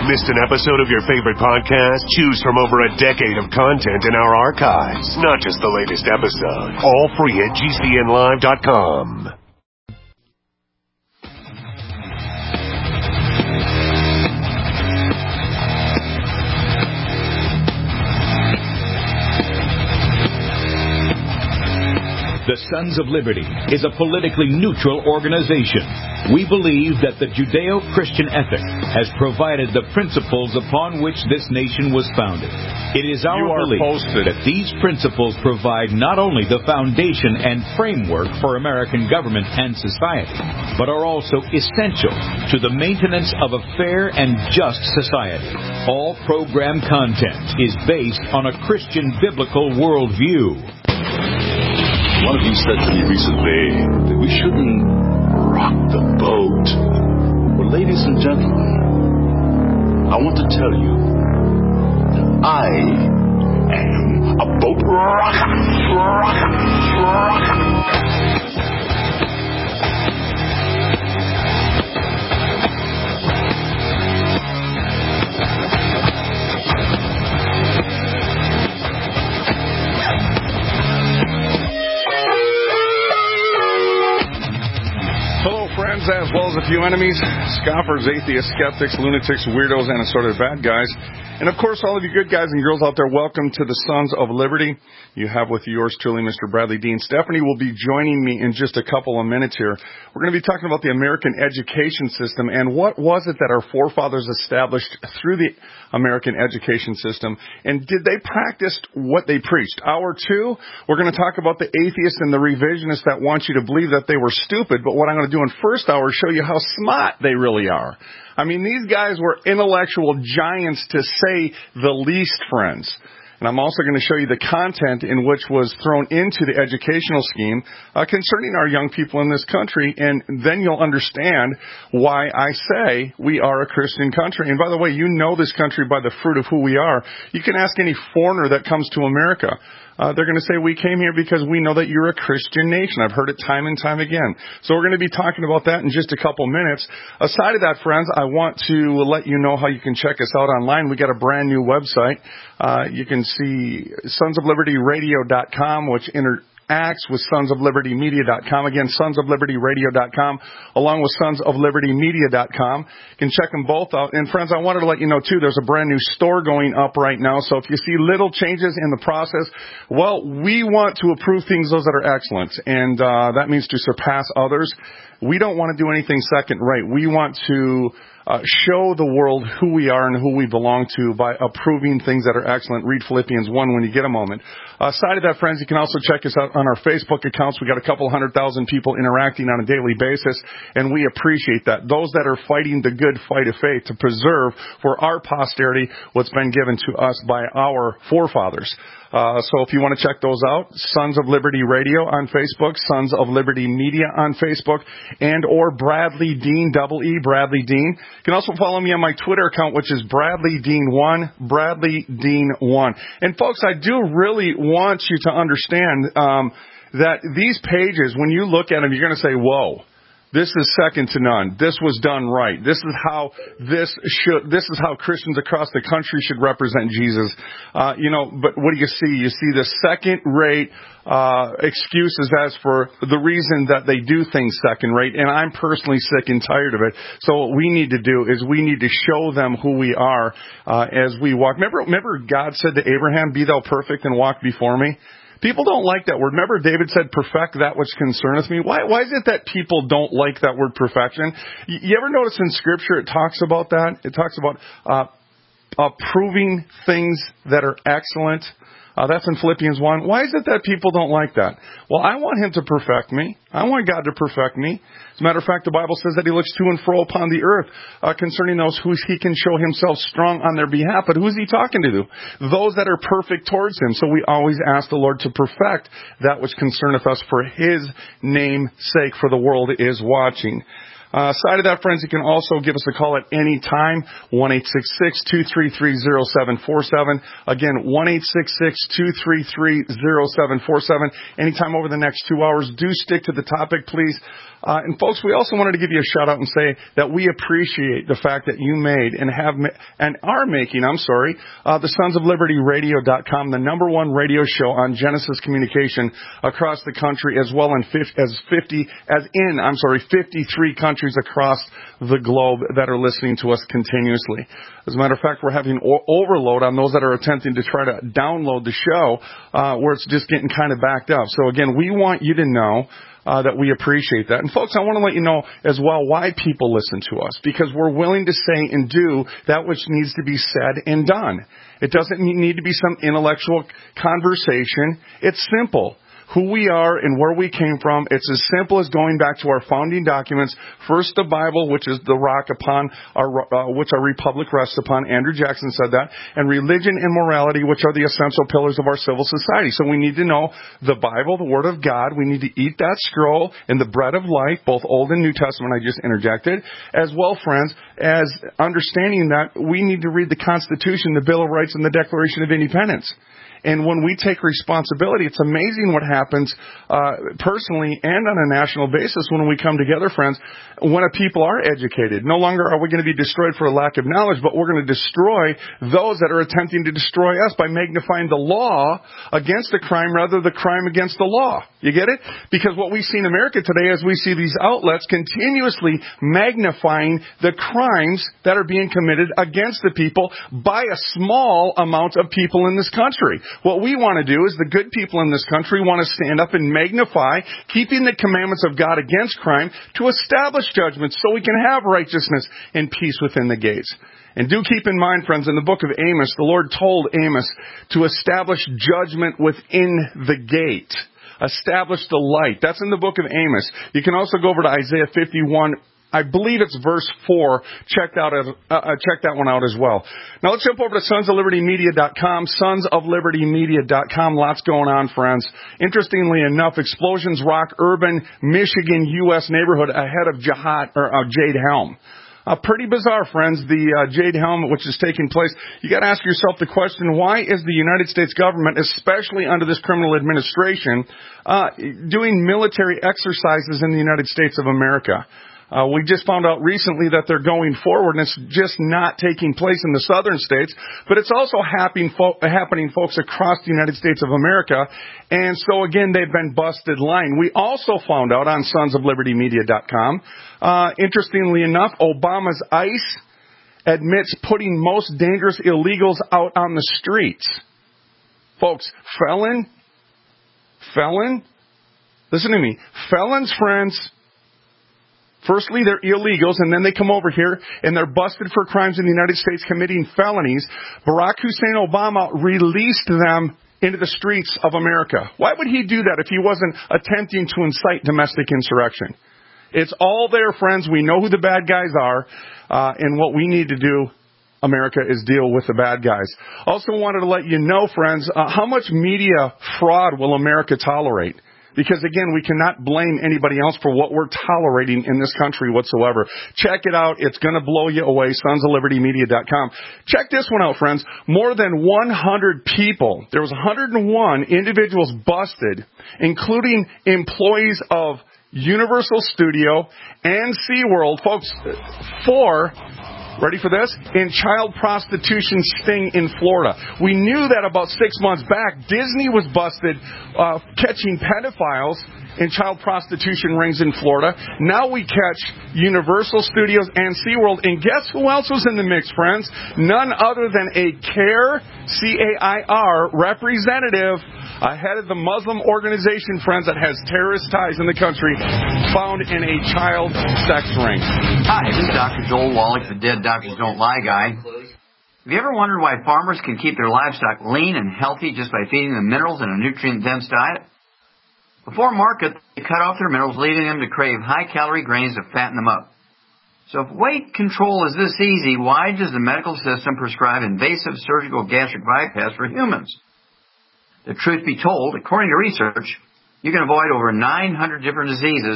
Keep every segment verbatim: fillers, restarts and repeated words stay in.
Missed an episode of your favorite podcast? Choose from over a decade of content in our archives, not just the latest episode. All free at G C N live dot com. The Sons of Liberty is a politically neutral organization. We believe that the Judeo-Christian ethic has provided the principles upon which this nation was founded. It is our belief posted. that these principles provide not only the foundation and framework for American government and society, but are also essential to the maintenance of a fair and just society. All program content is based on a Christian biblical worldview. One of you said to me recently that we shouldn't rock the boat. Well, ladies and gentlemen, I want to tell you that I am a boat rocker. Rocker. Rocker. As well as a few enemies, scoffers, atheists, skeptics, lunatics, weirdos, and assorted bad guys. And of course, all of you good guys and girls out there, welcome to the Sons of Liberty. You have with yours truly, Mister Bradley Dean. Stephanie will be joining me in just a couple of minutes here. We're going to be talking about the American education system and what was it that our forefathers established through the American education system, and did they practice what they preached? Hour two, we're going to talk about the atheists and the revisionists that want you to believe that they were stupid, but what I'm going to do in first hour is show you how smart they really are. I mean, these guys were intellectual giants, to say the least, friends. And I'm also going to show you the content in which was thrown into the educational scheme uh, concerning our young people in this country, and then you'll understand why I say we are a Christian country. And by the way, you know this country by the fruit of who we are. You can ask any foreigner that comes to America. Uh, they're going to say, we came here because we know that you're a Christian nation. I've heard it time and time again. So we're going to be talking about that in just a couple minutes. Aside of that, friends, I want to let you know how you can check us out online. We got a brand new website. Uh, you can see sons of liberty radio dot com, which inter- Acts with sons of liberty media dot com. Again, sons of liberty radio dot com, along with sons of liberty media dot com. You can check them both out. And friends, I wanted to let you know, too, there's a brand new store going up right now. So if you see little changes in the process, well, we want to approve things, those that are excellent. And uh, that means to surpass others. We don't want to do anything second rate. We want to uh, show the world who we are and who we belong to by approving things that are excellent. Read Philippians one when you get a moment. Aside of that, friends, you can also check us out on our Facebook accounts. We got a couple hundred thousand people interacting on a daily basis, and we appreciate that. Those that are fighting the good fight of faith to preserve for our posterity what's been given to us by our forefathers. Uh, so if you want to check those out, Sons of Liberty Radio on Facebook, Sons of Liberty Media on Facebook, and or Bradley Dean, double E, Bradley Dean. You can also follow me on my Twitter account, which is Bradley Dean one, Bradley Dean one. And folks, I do really want you to understand um, that these pages, when you look at them, you're going to say, whoa. This is second to none. This was done right. This is how this should. This is how Christians across the country should represent Jesus. Uh, you know, but what do you see? You see the second-rate uh, excuses as for the reason that they do things second-rate, and I'm personally sick and tired of it. So what we need to do is we need to show them who we are uh, as we walk. Remember, remember, God said to Abraham, "Be thou perfect and walk before me." People don't like that word. Remember, David said, perfect that which concerneth me. Why, why is it that people don't like that word perfection? You, you ever notice in Scripture it talks about that? It talks about uh, approving things that are excellent. Uh, that's in Philippians one. Why is it that people don't like that? Well, I want Him to perfect me. I want God to perfect me. As a matter of fact, the Bible says that He looks to and fro upon the earth uh, concerning those who He can show Himself strong on their behalf. But who's He talking to? Those that are perfect towards Him. So we always ask the Lord to perfect that which concerneth us for His name's sake, for the world is watching. Uh, aside of that, friends, you can also give us a call at any time, one eight six six, two three three, zero seven four seven. Again, one eight six six, two three three, zero seven four seven. Anytime over the next two hours. Do stick to the topic, please. Uh, and folks, we also wanted to give you a shout out and say that we appreciate the fact that you made and have ma- and are making, I'm sorry, uh, the Sons of Liberty Radio dot com, the number one radio show on Genesis Communication across the country, as well in fifty, as fifty, as in, I'm sorry, fifty-three countries across the globe that are listening to us continuously. As a matter of fact, we're having o- overload on those that are attempting to try to download the show, uh, where it's just getting kind of backed up. So again, we want you to know Uh, that we appreciate that. And folks, I want to let you know as well why people listen to us, because we're willing to say and do that which needs to be said and done. It doesn't need to be some intellectual conversation. It's simple. Who we are and where we came from, it's as simple as going back to our founding documents. First, the Bible, which is the rock upon our, uh, which our republic rests upon. Andrew Jackson said that. And religion and morality, which are the essential pillars of our civil society. So we need to know the Bible, the Word of God. We need to eat that scroll and the bread of life, both Old and New Testament, I just interjected. As well, friends, as understanding that we need to read the Constitution, the Bill of Rights, and the Declaration of Independence. And when we take responsibility, it's amazing what happens uh, personally and on a national basis when we come together, friends, when a people are educated. No longer are we going to be destroyed for a lack of knowledge, but we're going to destroy those that are attempting to destroy us by magnifying the law against the crime rather than the crime against the law. You get it? Because what we see in America today is we see these outlets continuously magnifying the crimes that are being committed against the people by a small amount of people in this country. What we want to do is the good people in this country want to stand up and magnify keeping the commandments of God against crime to establish judgment so we can have righteousness and peace within the gates. And do keep in mind, friends, in the book of Amos, the Lord told Amos to establish judgment within the gate. Establish the light. That's in the book of Amos. You can also go over to Isaiah fifty-one. I believe it's verse four. Check out, uh, uh, check that one out as well. Now let's jump over to Sons of Liberty Media dot com, Sons of Liberty Media dot com. Lots going on, friends. Interestingly enough, explosions rock urban Michigan U S neighborhood ahead of Jihad, or uh, Jade Helm. Uh, pretty bizarre, friends, the uh, Jade Helm, which is taking place. You got to ask yourself the question, why is the United States government, especially under this criminal administration, uh, doing military exercises in the United States of America? Uh, we just found out recently that they're going forward, and it's just not taking place in the southern states, but it's also happening, fo- happening, folks, across the United States of America. And so, again, they've been busted line. We also found out on Sons of Liberty Media dot com, uh, interestingly enough, Obama's ICE admits putting most dangerous illegals out on the streets. Folks, felon, felon, listen to me, felons, friends, firstly, they're illegals, and then they come over here, and they're busted for crimes in the United States committing felonies. Barack Hussein Obama released them into the streets of America. Why would he do that if he wasn't attempting to incite domestic insurrection? It's all there, friends. We know who the bad guys are, uh, and what we need to do, America, is deal with the bad guys. Also wanted to let you know, friends, uh, how much media fraud will America tolerate? Because, again, we cannot blame anybody else for what we're tolerating in this country whatsoever. Check it out. It's going to blow you away. Sons of Liberty Media dot com. Check this one out, friends. More than one hundred people. There was one hundred one individuals busted, including employees of Universal Studio and SeaWorld. Folks, for... ready for this? In child prostitution sting in Florida. We knew that about six months back. Disney was busted uh, catching pedophiles in child prostitution rings in Florida. Now we catch Universal Studios and SeaWorld. And guess who else was in the mix, friends? None other than a CAIR, C A I R, representative ahead of the Muslim organization, friends, that has terrorist ties in the country, found in a child sex ring. Hi, this is Doctor Joel Wallach, the Dead Doctors Don't Lie guy. Have you ever wondered why farmers can keep their livestock lean and healthy just by feeding them minerals in a nutrient-dense diet? Before market, they cut off their minerals, leaving them to crave high-calorie grains to fatten them up. So if weight control is this easy, why does the medical system prescribe invasive surgical gastric bypass for humans? The truth be told, according to research, you can avoid over nine hundred different diseases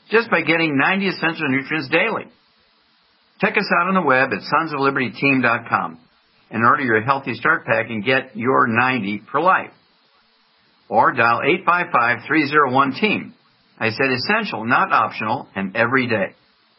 just by getting ninety essential nutrients daily. Check us out on the web at sons of liberty team dot com and order your Healthy Start Pack and get your ninety for life. Or dial eight five five, three oh one, team. I said essential, not optional, and every day.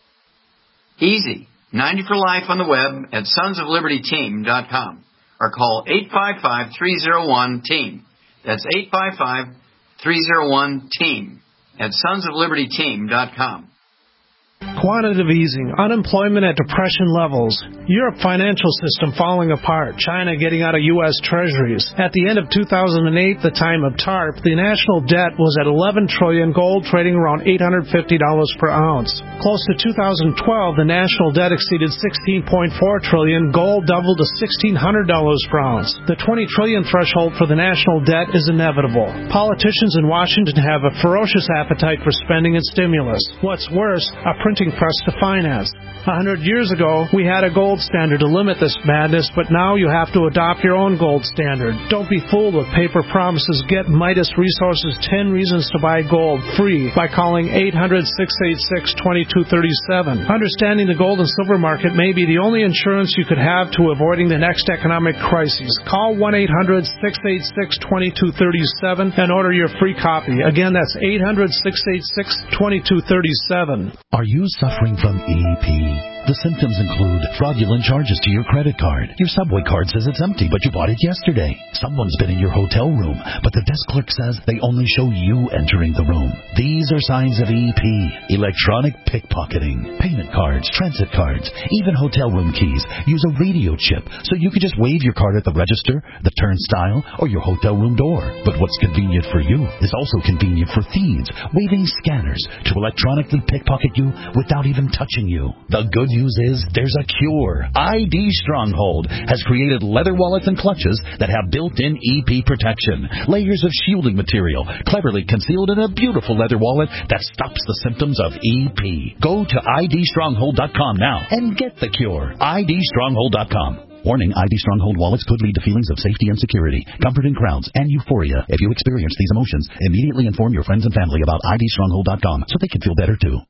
Easy. ninety for life on the web at sons of liberty team dot com or call eight five five, three oh one, team. That's eight five five, three oh one, team at sons of liberty team dot com. Quantitative easing, unemployment at depression levels, Europe financial system falling apart, China getting out of U S treasuries. At the end of two thousand eight, the time of TARP, the national debt was at eleven trillion dollars, gold trading around eight hundred fifty dollars per ounce. Close to two thousand twelve, the national debt exceeded sixteen point four trillion dollars, gold doubled to sixteen hundred dollars per ounce. The twenty trillion dollars threshold for the national debt is inevitable. Politicians in Washington have a ferocious appetite for spending and stimulus. What's worse, a printing press to finance. A hundred years ago, we had a gold standard to limit this madness, but now you have to adopt your own gold standard. Don't be fooled with paper promises. Get Midas Resources ten Reasons to Buy Gold free by calling eight hundred, six eight six, two two three seven. Understanding the gold and silver market may be the only insurance you could have to avoiding the next economic crises. Call one eight hundred, six eight six, two two three seven and order your free copy. Again, that's eight hundred, six eight six, two two three seven. Are you suffering from E P? The symptoms include fraudulent charges to your credit card. Your subway card says it's empty, but you bought it yesterday. Someone's been in your hotel room, but the desk clerk says they only show you entering the room. These are signs of E P. Electronic pickpocketing. Payment cards, transit cards, even hotel room keys use a radio chip, so you can just wave your card at the register, the turnstile, or your hotel room door. But what's convenient for you is also convenient for thieves, waving scanners to electronically pickpocket you without even touching you. The good news is there's a cure. I D Stronghold has created leather wallets and clutches that have built-in E P protection. Layers of shielding material cleverly concealed in a beautiful leather wallet that stops the symptoms of E P. Go to I D stronghold dot com now and get the cure. I D stronghold dot com. Warning, I D Stronghold wallets could lead to feelings of safety and security, comfort in crowds, and euphoria. If you experience these emotions, immediately inform your friends and family about I D stronghold dot com so they can feel better too.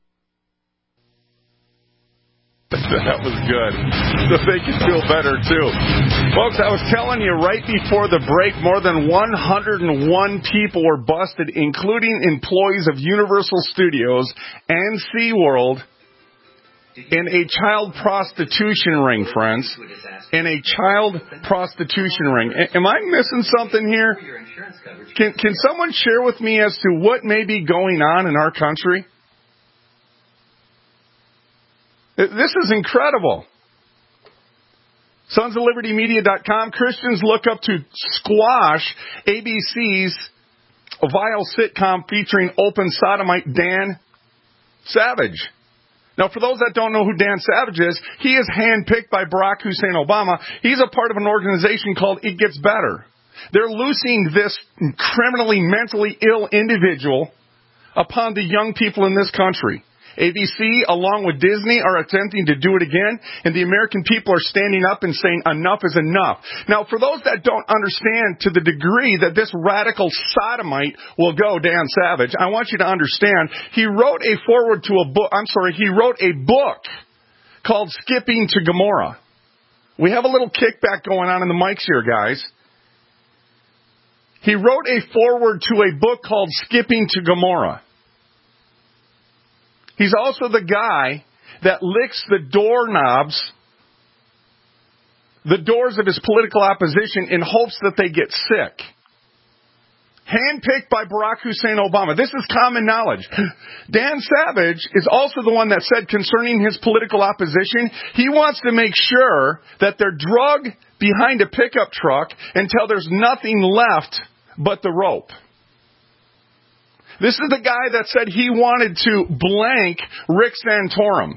That was good. So they can feel better, too. Folks, I was telling you right before the break, more than one hundred one people were busted, including employees of Universal Studios and SeaWorld, in a child prostitution ring, friends. In a child prostitution ring. Am I missing something here? Can, can someone share with me as to what may be going on in our country? This is incredible. sons of liberty media dot com. Christians look up to squash A B C's vile sitcom featuring open sodomite Dan Savage. Now, for those that don't know who Dan Savage is, he is handpicked by Barack Hussein Obama. He's a part of an organization called It Gets Better. They're loosing this criminally, mentally ill individual upon the young people in this country. A B C, along with Disney, are attempting to do it again, and the American people are standing up and saying enough is enough. Now, for those that don't understand to the degree that this radical sodomite will go, Dan Savage, I want you to understand, he wrote a foreword to a book, I'm sorry, he wrote a book called Skipping to Gomorrah. We have a little kickback going on in the mics here, guys. He wrote a foreword to a book called Skipping to Gomorrah. He's also the guy that licks the doorknobs, the doors of his political opposition in hopes that they get sick. Handpicked by Barack Hussein Obama. This is common knowledge. Dan Savage is also the one that said concerning his political opposition, he wants to make sure that they're drugged behind a pickup truck until there's nothing left but the rope. This is the guy that said he wanted to blank Rick Santorum.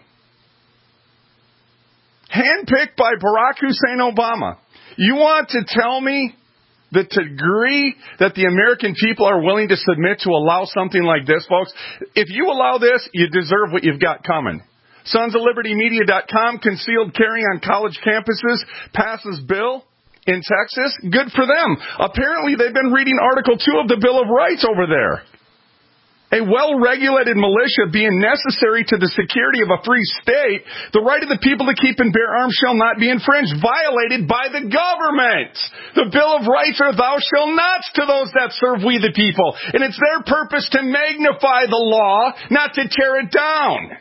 Handpicked by Barack Hussein Obama. You want to tell me the degree that the American people are willing to submit to allow something like this, folks? If you allow this, you deserve what you've got coming. sons of liberty media dot com, concealed carry on college campuses, passes bill in Texas. Good for them. Apparently, they've been reading Article two of the Bill of Rights over there. a well-regulated militia being necessary to the security of a free state, the right of the people to keep and bear arms shall not be infringed, violated by the government. The Bill of Rights are thou shalt nots to those that serve we the people. And it's their purpose to magnify the law, not to tear it down.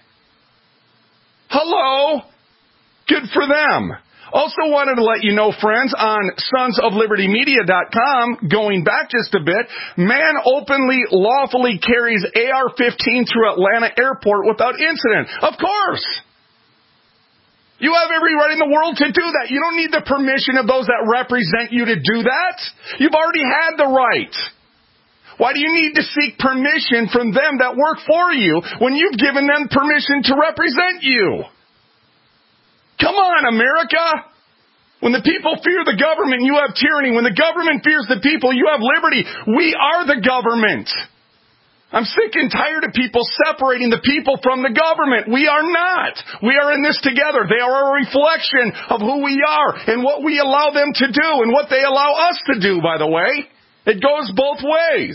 Hello? Good for them. Also wanted to let you know, friends, on sons of liberty media dot com, going back just a bit, man openly, lawfully carries A R fifteen through Atlanta airport without incident. Of course! You have every right in the world to do that. You don't need the permission of those that represent you to do that. You've already had the right. Why do you need to seek permission from them that work for you when you've given them permission to represent you? Come on, America. When the people fear the government, you have tyranny. When the government fears the people, you have liberty. We are the government. I'm sick and tired of people separating the people from the government. We are not. We are in this together. They are a reflection of who we are and what we allow them to do and what they allow us to do, by the way. It goes both ways.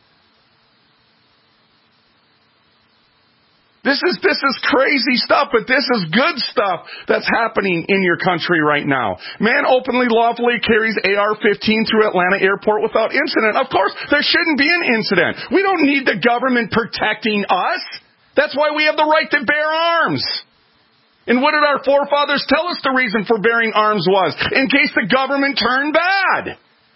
This is, this is crazy stuff, but this is good stuff that's happening in your country right now. Man openly, lawfully carries A R fifteen through Atlanta airport without incident. Of course, there shouldn't be an incident. We don't need the government protecting us. That's why we have the right to bear arms. And what did our forefathers tell us the reason for bearing arms was? In case the government turned bad.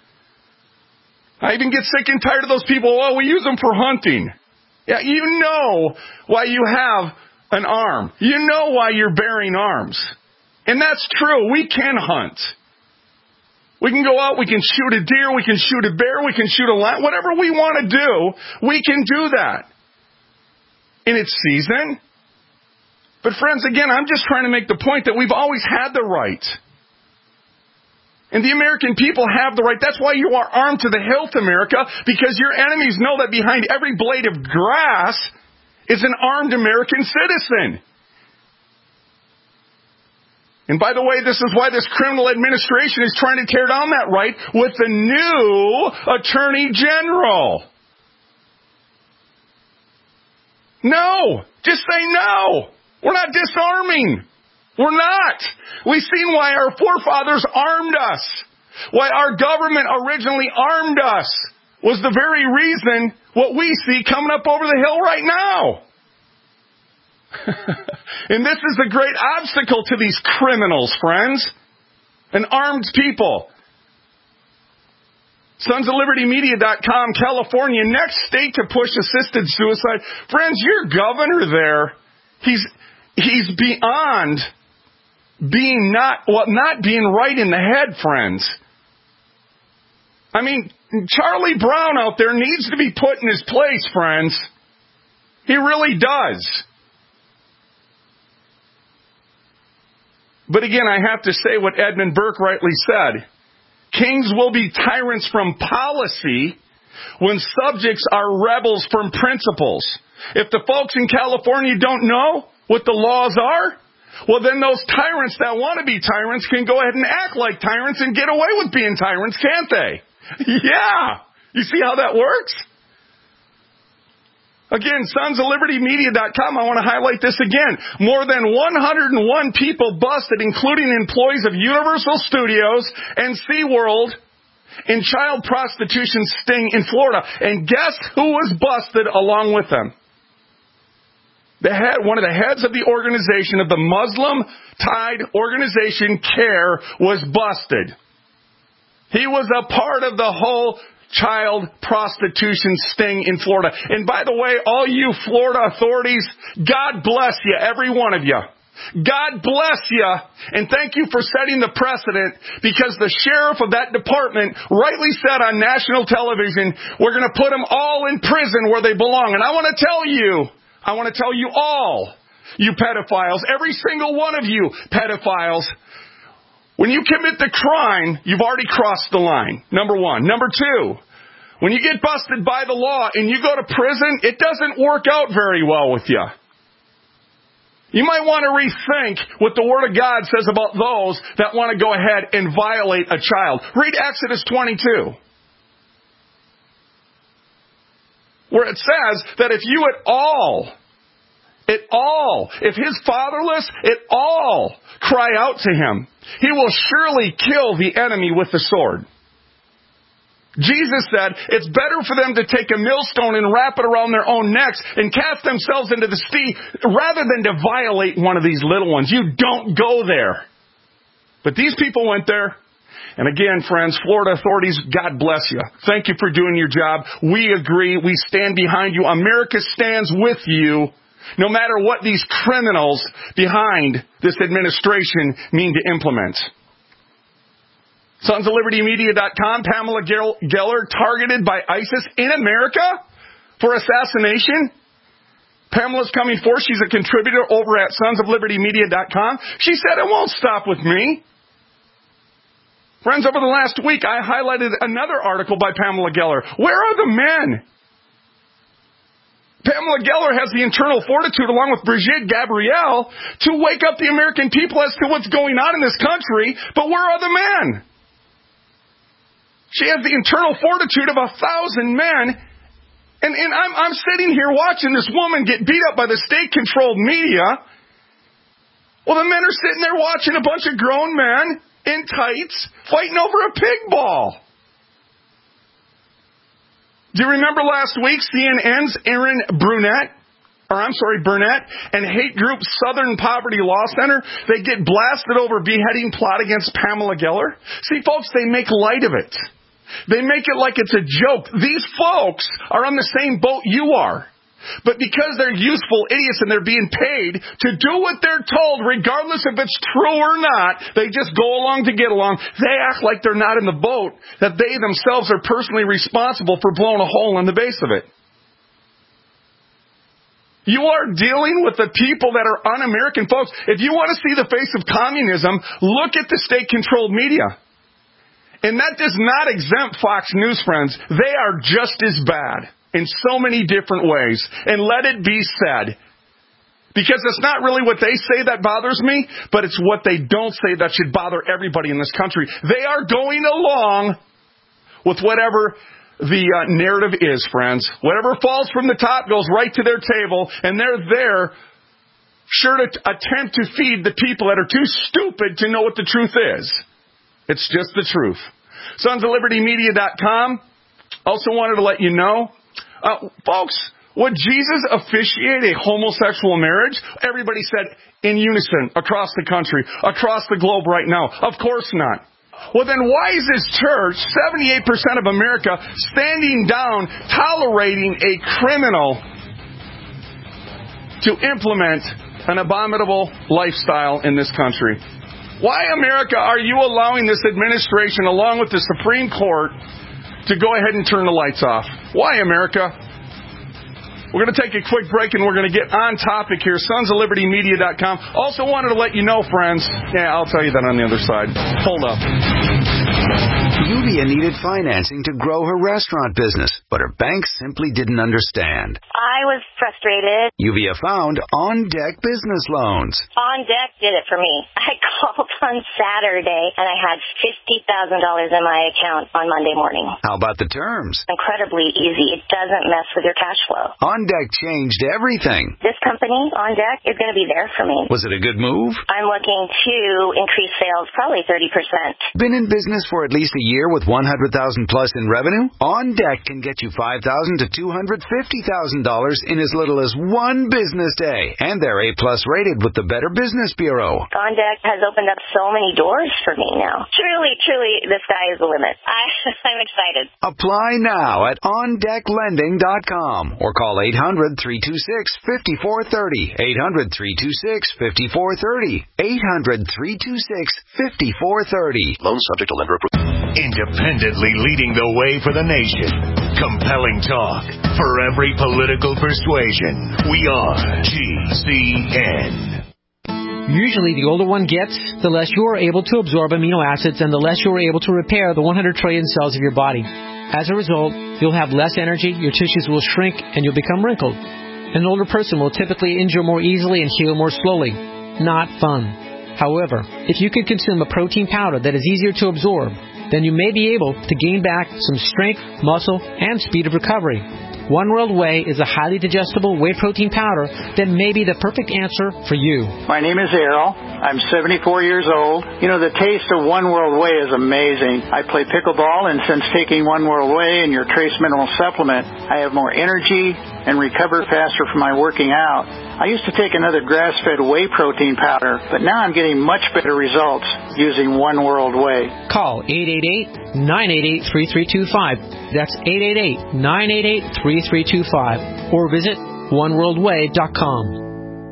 I even get sick and tired of those people, oh, we use them for hunting. Yeah, you know why you have an arm. You know why you're bearing arms. And that's true. We can hunt. We can go out, we can shoot a deer, we can shoot a bear, we can shoot a lion. Whatever we want to do, we can do that in its season. But friends, again, I'm just trying to make the point that we've always had the right. And the American people have the right. That's why you are armed to the hilt, America, because your enemies know that behind every blade of grass is an armed American citizen. And by the way, this is why this criminal administration is trying to tear down that right with the new Attorney General. No. Just say no. We're not disarming. We're not. We've seen why our forefathers armed us. Why our government originally armed us was the very reason what we see coming up over the hill right now. And this is the great obstacle to these criminals, friends. An armed people. sons of liberty media dot com, California, next state to push assisted suicide. Friends, your governor there, he's he's beyond being not, well, not being right in the head, friends. I mean, Charlie Brown out there needs to be put in his place, friends. He really does. But again, I have to say what Edmund Burke rightly said. Kings will be tyrants from policy when subjects are rebels from principles. If the folks in California don't know what the laws are, well, then those tyrants that want to be tyrants can go ahead and act like tyrants and get away with being tyrants, can't they? Yeah. You see how that works? Again, sons of liberty media dot com, I want to highlight this again. More than one hundred one people busted, including employees of Universal Studios and SeaWorld, in child prostitution sting in Florida. And guess who was busted along with them? The head, one of the heads of the organization of the Muslim Tide organization, CARE, was busted. He was a part of the whole child prostitution sting in Florida. And by the way, all you Florida authorities, God bless you, every one of you. God bless you, and thank you for setting the precedent, because the sheriff of that department rightly said on national television, we're going to put them all in prison where they belong. And I want to tell you, I want to tell you all, you pedophiles, every single one of you pedophiles, when you commit the crime, you've already crossed the line, number one. Number two, when you get busted by the law and you go to prison, it doesn't work out very well with you. You might want to rethink what the Word of God says about those that want to go ahead and violate a child. Read Exodus twenty-two. where it says that if you at all, at all, if his fatherless, at all cry out to him, he will surely kill the enemy with the sword. Jesus said it's better for them to take a millstone and wrap it around their own necks and cast themselves into the sea rather than to violate one of these little ones. You don't go there. But these people went there. And again, friends, Florida authorities, God bless you. Thank you for doing your job. We agree. We stand behind you. America stands with you, no matter what these criminals behind this administration mean to implement. Sons of Liberty Media dot com, Pamela Geller targeted by ISIS in America for assassination. Pamela's coming forth. She's a contributor over at Sons of Liberty Media dot com. She said, it won't stop with me. Friends, over the last week, I highlighted another article by Pamela Geller. Where are the men? Pamela Geller has the internal fortitude, along with Brigitte Gabriel, to wake up the American people as to what's going on in this country. But where are the men? She has the internal fortitude of a thousand men. And, and I'm, I'm sitting here watching this woman get beat up by the state-controlled media. Well, the men are sitting there watching a bunch of grown men in tights fighting over a pig ball. Do you remember last week C N N's Aaron Brunette, or I'm sorry, Burnett, and hate group Southern Poverty Law Center? They get blasted over beheading plot against Pamela Geller. See, folks, they make light of it. They make it like it's a joke. These folks are on the same boat you are. But because they're useful idiots and they're being paid to do what they're told, regardless if it's true or not, they just go along to get along. They act like they're not in the boat, that they themselves are personally responsible for blowing a hole in the base of it. You are dealing with the people that are un-American. Folks, if you want to see the face of communism, look at the state-controlled media. And that does not exempt Fox News, friends. They are just as bad in so many different ways. And let it be said. Because it's not really what they say that bothers me, but it's what they don't say that should bother everybody in this country. They are going along with whatever the uh, narrative is, friends. Whatever falls from the top goes right to their table, and they're there sure to t- attempt to feed the people that are too stupid to know what the truth is. It's just the truth. Sons of Liberty Media dot com. Also wanted to let you know, uh, folks, would Jesus officiate a homosexual marriage? Everybody said in unison across the country, across the globe right now. Of course not. Well, then why is this church, seventy-eight percent of America, standing down, tolerating a criminal to implement an abominable lifestyle in this country? Why, America, are you allowing this administration, along with the Supreme Court, to go ahead and turn the lights off? Why, America? We're going to take a quick break, and we're going to get on topic here. Sons of Liberty Media dot com. Also wanted to let you know, friends. Yeah, I'll tell you that on the other side. Hold up. Yuvia needed financing to grow her restaurant business, but her bank simply didn't understand. I was frustrated. Yuvia found On Deck Business Loans. On Deck did it for me. I called on Saturday, and I had fifty thousand dollars in my account on Monday morning. How about the terms? Incredibly easy. It doesn't mess with your cash flow. On Deck changed everything. This company, On Deck, is going to be there for me. Was it a good move? I'm looking to increase sales probably thirty percent. Been in business for at least a year with one hundred thousand dollars plus in revenue? On Deck can get you five thousand dollars to two hundred fifty thousand dollars in as little as one business day. And they're A plus rated with the Better Business Bureau. On Deck has opened up so many doors for me now. Truly, truly, the sky is the limit. I, I'm excited. Apply now at on deck lending dot com or call eight hundred, three two six, five four three zero. eight hundred, three two six, five four three zero. eight hundred, three two six, five four three zero. Loan subject to lender approval. Independently leading the way for the nation. Compelling talk for every political persuasion. We are G C N. Usually, the older one gets, the less you are able to absorb amino acids and the less you are able to repair the one hundred trillion cells of your body. As a result, you'll have less energy, your tissues will shrink, and you'll become wrinkled. An older person will typically injure more easily and heal more slowly. Not fun. However, if you could consume a protein powder that is easier to absorb, then you may be able to gain back some strength, muscle, and speed of recovery. One World Whey is a highly digestible whey protein powder that may be the perfect answer for you. My name is Errol. I'm seventy-four years old. You know, the taste of One World Whey is amazing. I play pickleball, and since taking One World Whey and your Trace Mineral Supplement, I have more energy and recover faster from my working out. I used to take another grass-fed whey protein powder, but now I'm getting much better results using One World Whey. Call eight eight eight, nine eight eight, three three two five. That's eight eight eight, nine eight eight, three three two five. Or visit one world way dot com.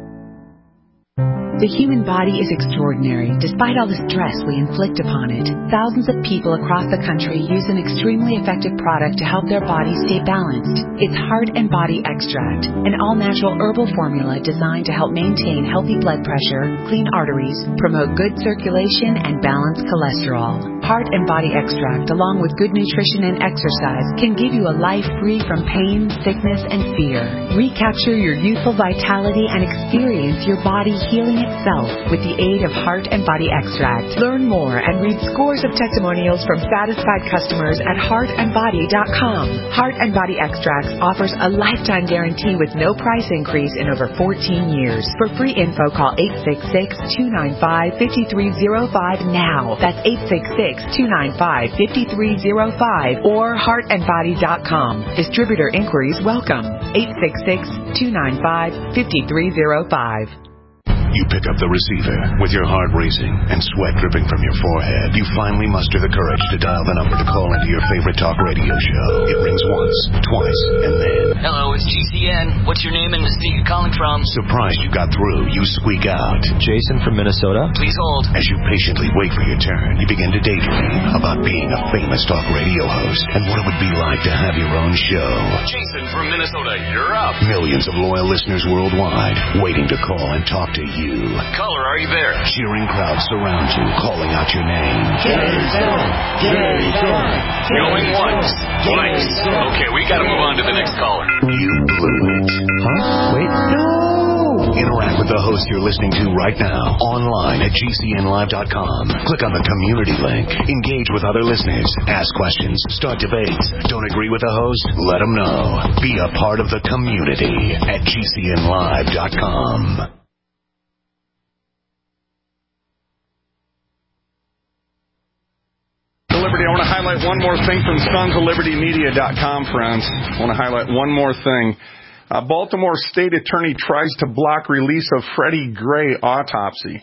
The human body is extraordinary, despite all the stress we inflict upon it. Thousands of people across the country use an extremely effective product to help their bodies stay balanced. It's Heart and Body Extract, an all-natural herbal formula designed to help maintain healthy blood pressure, clean arteries, promote good circulation, and balance cholesterol. Heart and Body Extract, along with good nutrition and exercise, can give you a life free from pain, sickness, and fear. Recapture your youthful vitality and experience your body healing itself with the aid of Heart and Body Extract. Learn more and read scores of testimonials from satisfied customers at heart and body dot com. Heart and Body Extracts offers a lifetime guarantee with no price increase in over fourteen years. For free info, call eight six six, two nine five, five three zero five now. That's eight six six, two nine five, five three zero five or heart and body dot com. Distributor inquiries welcome. eight six six, two nine five, five three zero five. You pick up the receiver with your heart racing and sweat dripping from your forehead. You finally muster the courage to dial the number to call into your favorite talk radio show. It rings once, twice, and then... Hello, it's G C N. What's your name and the state you're calling from? Surprised you got through, you squeak out. Jason from Minnesota. Please hold. As you patiently wait for your turn, you begin to daydream about being a famous talk radio host and what it would be like to have your own show. Jason from Minnesota, you're up. Millions of loyal listeners worldwide waiting to call and talk to you. Caller, are you there? Cheering crowds surround you, calling out your name. Jason! Jason! Going once, twice. Okay, we gotta move on to the next caller. You blew it. Huh? Wait. No! Interact with the host you're listening to right now, online at G C N live dot com. Click on the community link. Engage with other listeners. Ask questions. Start debates. Don't agree with the host? Let them know. Be a part of the community at G C N live dot com. Liberty, I want to highlight one more thing from sons of liberty media dot com, friends. I want to highlight one more thing. Uh, Baltimore State Attorney tries to block release of Freddie Gray autopsy.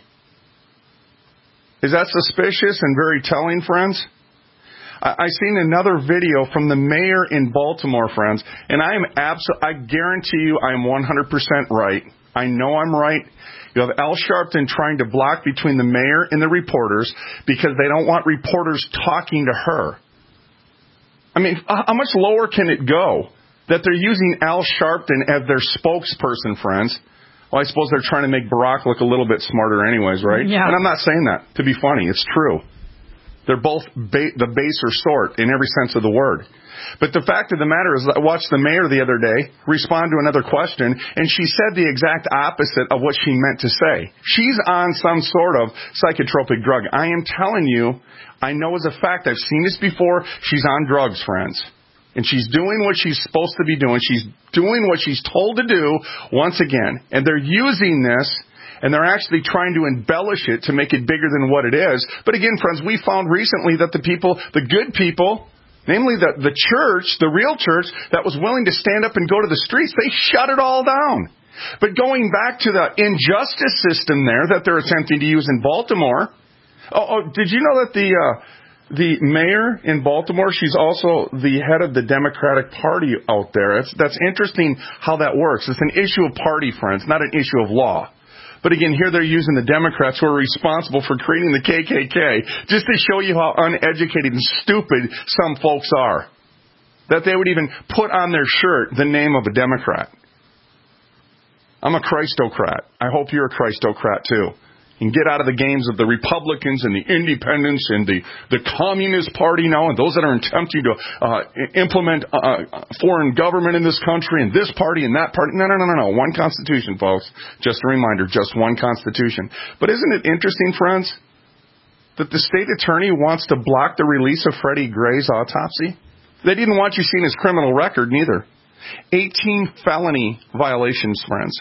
Is that suspicious and very telling, friends? I, I seen another video from the mayor in Baltimore, friends, and I am absolutely, I guarantee you I am one hundred percent right. I know I'm right. You have Al Sharpton trying to block between the mayor and the reporters because they don't want reporters talking to her. I mean, how much lower can it go that they're using Al Sharpton as their spokesperson, friends? Well, I suppose they're trying to make Barack look a little bit smarter anyways, right? Yeah. And I'm not saying that to be funny. It's true. They're both ba- the baser sort in every sense of the word. But the fact of the matter is, I watched the mayor the other day respond to another question, and she said the exact opposite of what she meant to say. She's on some sort of psychotropic drug. I am telling you, I know as a fact, I've seen this before, she's on drugs, friends. And she's doing what she's supposed to be doing. She's doing what she's told to do once again. And they're using this, and they're actually trying to embellish it to make it bigger than what it is. But again, friends, we found recently that the people, the good people, namely the, the church, the real church, that was willing to stand up and go to the streets, they shut it all down. But going back to the injustice system there that they're attempting to use in Baltimore, oh, oh did you know that the uh, the mayor in Baltimore, she's also the head of the Democratic Party out there? It's, that's interesting how that works. It's an issue of party, friends, not an issue of law. But again, here they're using the Democrats who are responsible for creating the K K K just to show you how uneducated and stupid some folks are. That they would even put on their shirt the name of a Democrat. I'm a Christocrat. I hope you're a Christocrat too. And get out of the games of the Republicans and the Independents and the, the Communist Party now and those that are attempting to uh, implement uh, foreign government in this country and this party and that party. No, no, no, no, no. One Constitution, folks. Just a reminder, just one Constitution. But isn't it interesting, friends, that the state attorney wants to block the release of Freddie Gray's autopsy? They didn't want you seeing his criminal record, neither. eighteen felony violations, friends.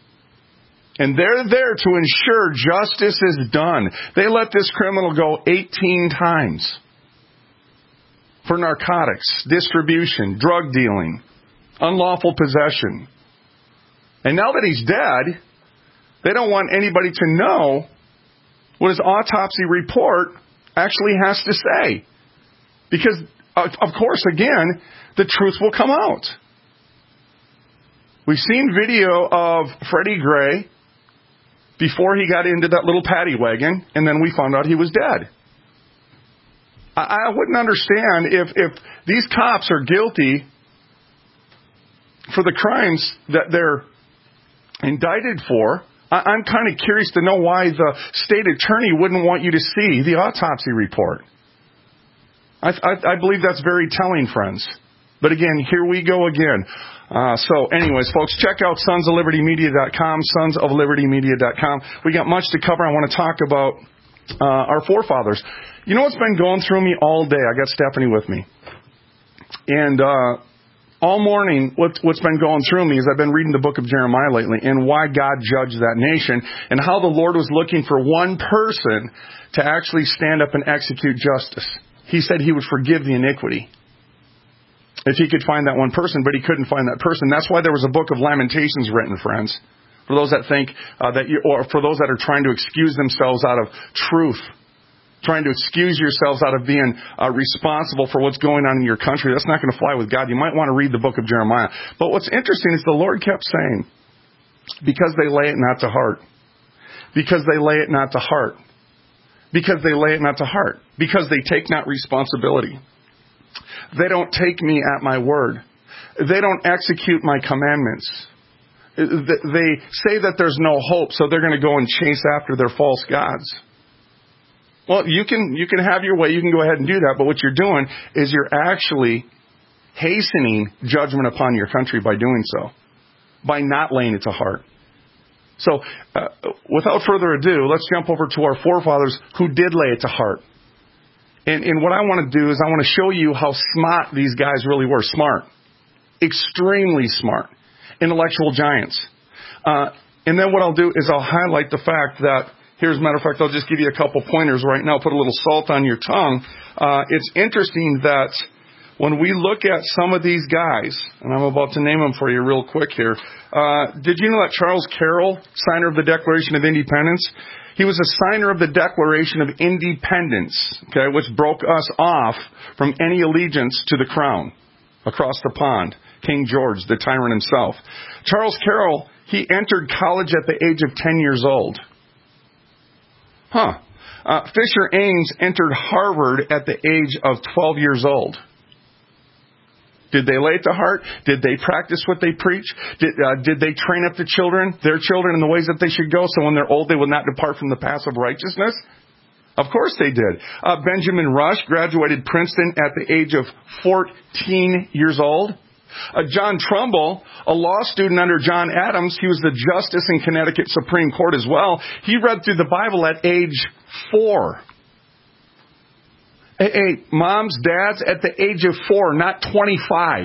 And they're there to ensure justice is done. They let this criminal go eighteen times for narcotics, distribution, drug dealing, unlawful possession. And now that he's dead, they don't want anybody to know what his autopsy report actually has to say. Because, of course, again, the truth will come out. We've seen video of Freddie Gray before he got into that little paddy wagon, and then we found out he was dead. I, I wouldn't understand if, if these cops are guilty for the crimes that they're indicted for. I, I'm kind of curious to know why the state attorney wouldn't want you to see the autopsy report. I, I, I believe that's very telling, friends. But again, here we go again. Uh, so anyways, folks, check out sons of liberty media dot com, sons of liberty media dot com. We got much to cover. I want to talk about uh, our forefathers. You know what's been going through me all day? I got Stephanie with me. And uh, all morning, what, what's been going through me is I've been reading the book of Jeremiah lately and why God judged that nation and how the Lord was looking for one person to actually stand up and execute justice. He said he would forgive the iniquity if he could find that one person, but he couldn't find that person. That's why there was a book of Lamentations written, friends. For those that think uh, that, you, or for those that are trying to excuse themselves out of truth, trying to excuse yourselves out of being uh, responsible for what's going on in your country, that's not going to fly with God. You might want to read the book of Jeremiah. But what's interesting is the Lord kept saying, because they lay it not to heart, because they lay it not to heart, because they lay it not to heart, because they take not responsibility. They don't take me at my word. They don't execute my commandments. They say that there's no hope, so they're going to go and chase after their false gods. Well, you can you can have your way. You can go ahead and do that. But what you're doing is you're actually hastening judgment upon your country by doing so, by not laying it to heart. So uh, without further ado, let's jump over to our forefathers who did lay it to heart. And, and what I want to do is I want to show you how smart these guys really were. Smart. Extremely smart. Intellectual giants. Uh, and then what I'll do is I'll highlight the fact that, here's a matter of fact, I'll just give you a couple pointers right now. Put a little salt on your tongue. Uh, it's interesting that when we look at some of these guys, and I'm about to name them for you real quick here. Uh, did you know that Charles Carroll, signer of the Declaration of Independence, he was a signer of the Declaration of Independence, okay, which broke us off from any allegiance to the crown across the pond, King George, the tyrant himself. Charles Carroll, he entered college at the age of ten years old. Huh. Uh, Fisher Ames entered Harvard at the age of twelve years old. Did they lay it to heart? Did they practice what they preach? Did, uh, did they train up the children, their children, in the ways that they should go, so when they're old they will not depart from the paths of righteousness? Of course they did. Uh, Benjamin Rush graduated Princeton at the age of fourteen years old. Uh, John Trumbull, a law student under John Adams, he was the justice in Connecticut Supreme Court as well. He read through the Bible at age four. Hey, hey, moms, dads, at the age of four, not twenty-five.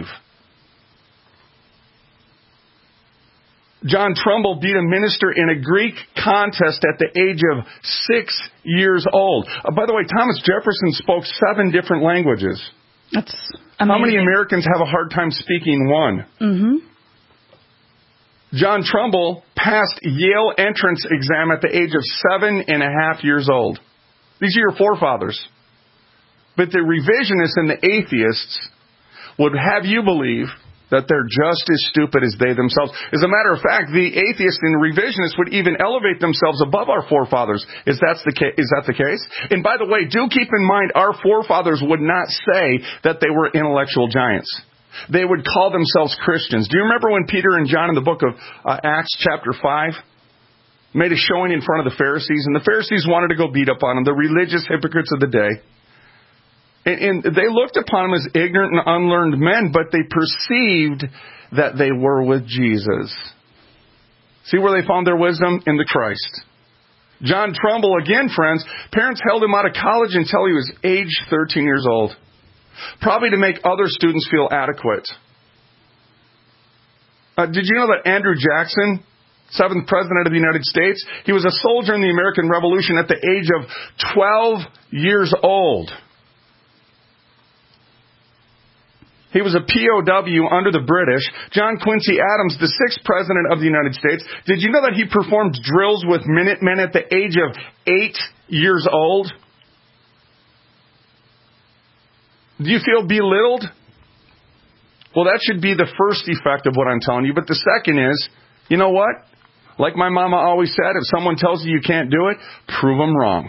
John Trumbull beat a minister in a Greek contest at the age of six years old. Uh, by the way, Thomas Jefferson spoke seven different languages. That's amazing. How many Americans have a hard time speaking one? Mm-hmm. John Trumbull passed Yale entrance exam at the age of seven and a half years old. These are your forefathers. But the revisionists and the atheists would have you believe that they're just as stupid as they themselves. As a matter of fact, the atheists and revisionists would even elevate themselves above our forefathers. Is that the case? Is that the case? And by the way, do keep in mind, our forefathers would not say that they were intellectual giants. They would call themselves Christians. Do you remember when Peter and John in the book of uh, Acts chapter five made a showing in front of the Pharisees? And the Pharisees wanted to go beat up on them, the religious hypocrites of the day. And they looked upon them as ignorant and unlearned men, but they perceived that they were with Jesus. See where they found their wisdom? In the Christ. John Trumbull, again, friends, parents held him out of college until he was age thirteen years old. Probably to make other students feel adequate. Uh, did you know that Andrew Jackson, seventh President of the United States, he was a soldier in the American Revolution at the age of twelve years old. He was a P O W under the British. John Quincy Adams, the sixth President of the United States, did you know that he performed drills with Minutemen at the age of eight years old? Do you feel belittled? Well, that should be the first effect of what I'm telling you. But the second is, you know what? Like my mama always said, if someone tells you you can't do it, prove them wrong.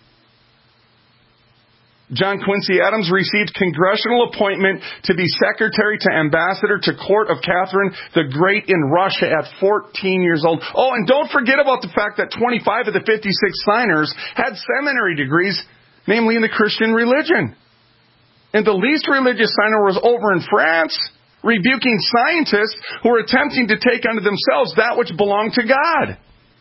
John Quincy Adams received congressional appointment to be secretary to ambassador to court of Catherine the Great in Russia at fourteen years old. Oh, and don't forget about the fact that twenty-five of the fifty-six signers had seminary degrees, namely in the Christian religion. And the least religious signer was over in France, rebuking scientists who were attempting to take unto themselves that which belonged to God.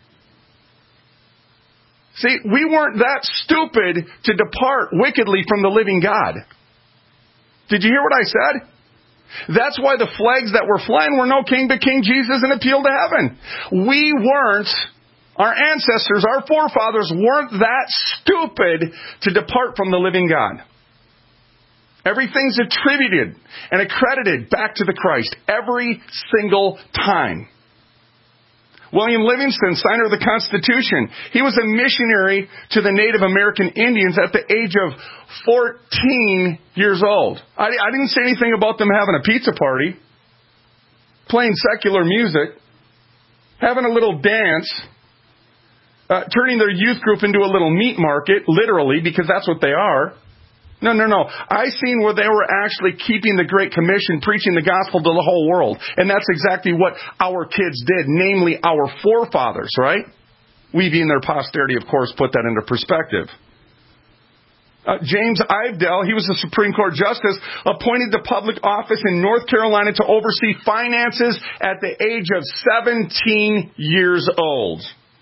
See, we weren't that stupid to depart wickedly from the living God. Did you hear what I said? That's why the flags that were flying were no king but King Jesus and appeal to heaven. We weren't, our ancestors, our forefathers weren't that stupid to depart from the living God. Everything's attributed and accredited back to the Christ every single time. William Livingston, signer of the Constitution, he was a missionary to the Native American Indians at the age of fourteen years old. I, I didn't say anything about them having a pizza party, playing secular music, having a little dance, uh, turning their youth group into a little meat market, literally, because that's what they are. No, no, no. I seen where they were actually keeping the Great Commission, preaching the gospel to the whole world. And that's exactly what our kids did, namely our forefathers, right? We being their posterity, of course, put that into perspective. Uh, James Ivedell, he was a Supreme Court justice, appointed to public office in North Carolina to oversee finances at the age of seventeen years old.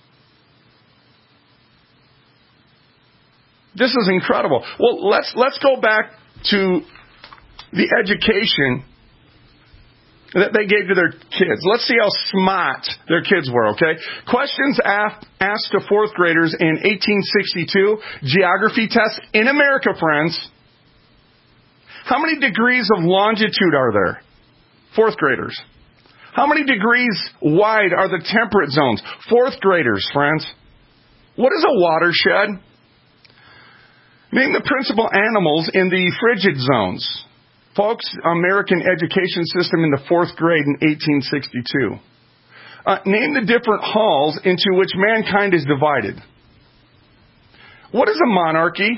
This is incredible. Well, let's let's go back to the education that they gave to their kids. Let's see how smart their kids were, okay? Questions asked to fourth graders in eighteen sixty-two, geography tests in America, friends. How many degrees of longitude are there? Fourth graders. How many degrees wide are the temperate zones? Fourth graders, friends. What is a watershed? Name the principal animals in the frigid zones. Folks, American education system in the fourth grade in eighteen sixty-two. Uh, name the different halls into which mankind is divided. What is a monarchy?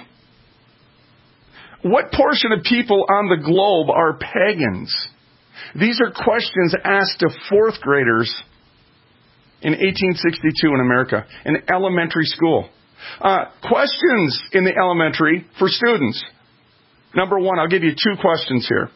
What portion of people on the globe are pagans? These are questions asked to fourth graders in eighteen sixty-two in America, in elementary school. Uh, questions in the elementary for students. Number one, I'll give you two questions here.